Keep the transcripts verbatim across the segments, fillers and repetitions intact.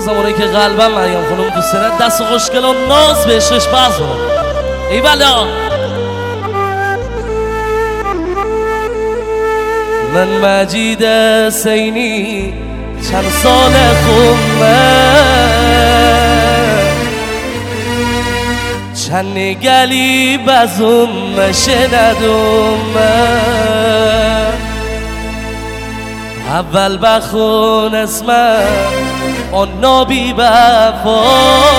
خواستم اونایی که قلبم مریم خانم دوست دارن دست خوشگل و ناز به عشقش بازم ای والا. من مجید حسینی چند سال خومه چند گلی بزوم شندوم اول بخون اسمم آن نبی وفا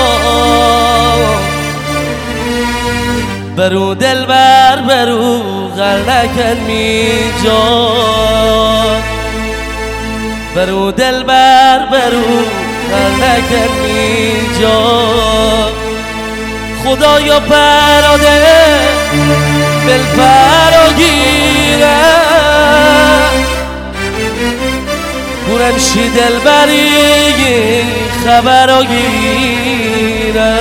برو دل بر برو غر نکن می جا برو دل بر برو غر نکن می جا خدایا پراده بل پرا گیره برمشی دل بری خبر گیره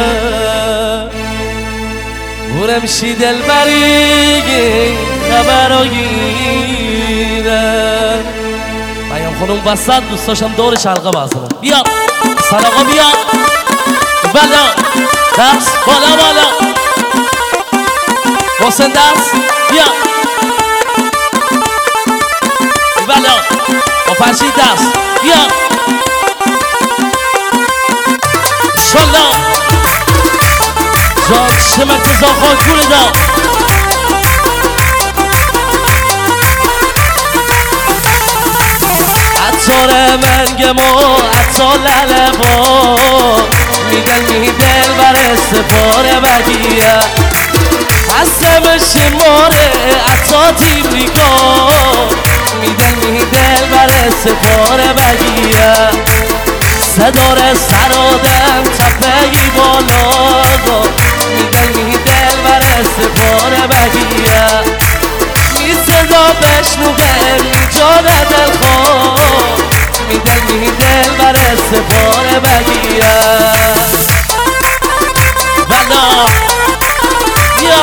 برمشی دل بری خبر گیره. مریم خانم وسط دوست داشتم دورش حلقه بزنم. بیا سلاقا بیا بالا دست بالا بالا حسین دست بیا بالا با فرشید دست بیا شالله جان شمک تزا خاک گونه دا عطار منگم و عطار للبا میدل میدل بر سپاره بگیه هستم شماره عطار تیمریکا میدل میدل بر سپاره بگیه صدار سرادم تپهی بالا میدل میدل بر سپاره بگیه می صدا بشنوگم جان دل خواه میدل میدل بر سپاره بگیه بلا یا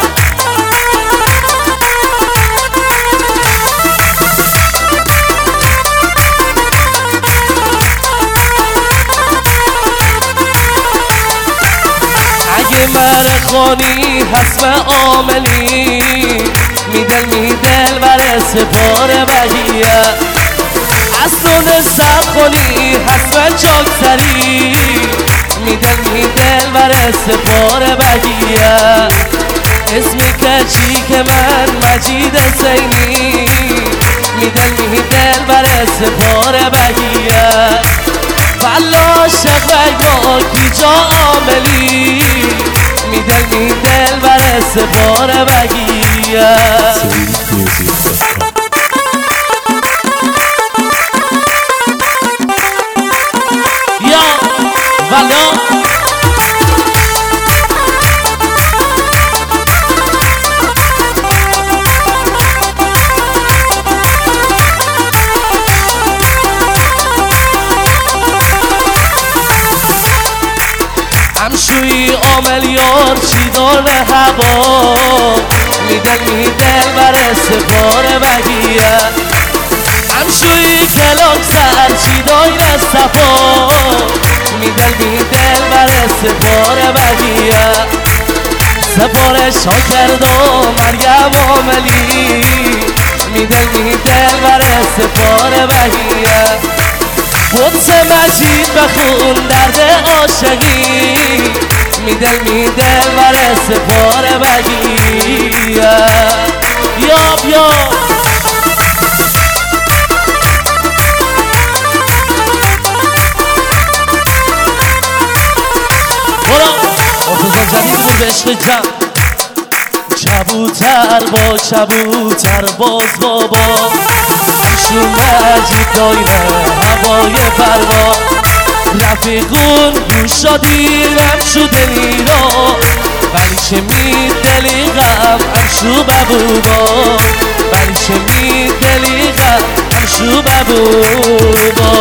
مر خانی حسب عاملی میدل میدل بر سپاره بگیه اصلون سب خونی حسب چاکسری میدل میدل بر سپاره بگیه اسمی کچی که من مجید حسینی میدل میدل بر سپاره بگیه والا شفقا کی جا عاملی میدل میدل بر سپاره بگیه یا والا همشوی عملیار چی دار هوا میدل میدل بر سپاره بگیه همشوی کلاک سر چی دایر صفا میدل میدل بر سپاره بگیه سپاره شاکرد و مریم عملی میدل میدل بر سپاره بگیه قدس مجید بخون درد عاشقی میدل میدل بر سپاره بگیه یا بیا برو مرتضی جدید بود به عشق جمع کبوتر با کبوتر باز بابا همشون مجید دایره هوای پروا رفیقون گوشا دیرم شو دلیرا ولی چه می دلی غم همشو ببوبا ولی چه می دلی غم همشو ببوبا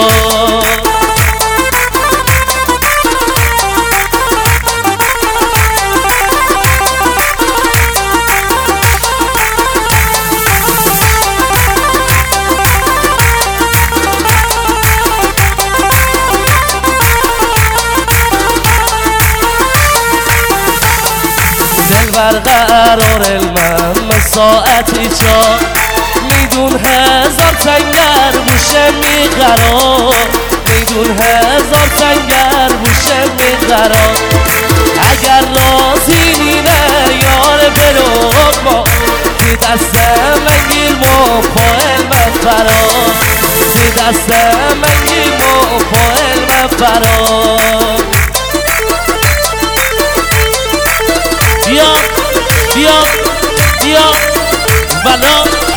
برقرار علمم ساعتی چار میدون هزار تنگر بوشه میقرار میدون هزار تنگر بوشه میقرار اگر رازی نینه یار برو ما دی دست من گیر ما پا علمم فرار دی دست من گیر ما پا علمم فرار بیا بیا بیا بلا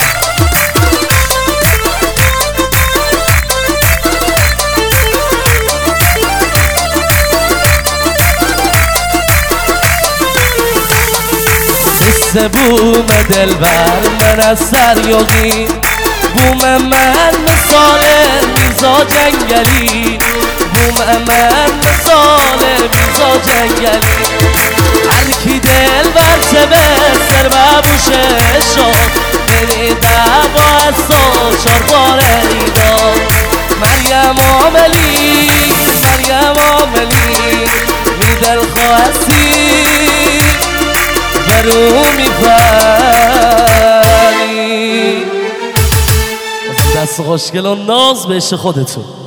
مثل بوم دلبر من از سریاقی بوم من مثال میزا جنگلی بوم من مثال میزا جنگلی هر کی دل برچه به سر ببوشه شد بری دعوا از سو چار باره ایدان مریم آملی مریم آملی می دل خواستی برو میپری دست خوشگل و ناز بهش خودتون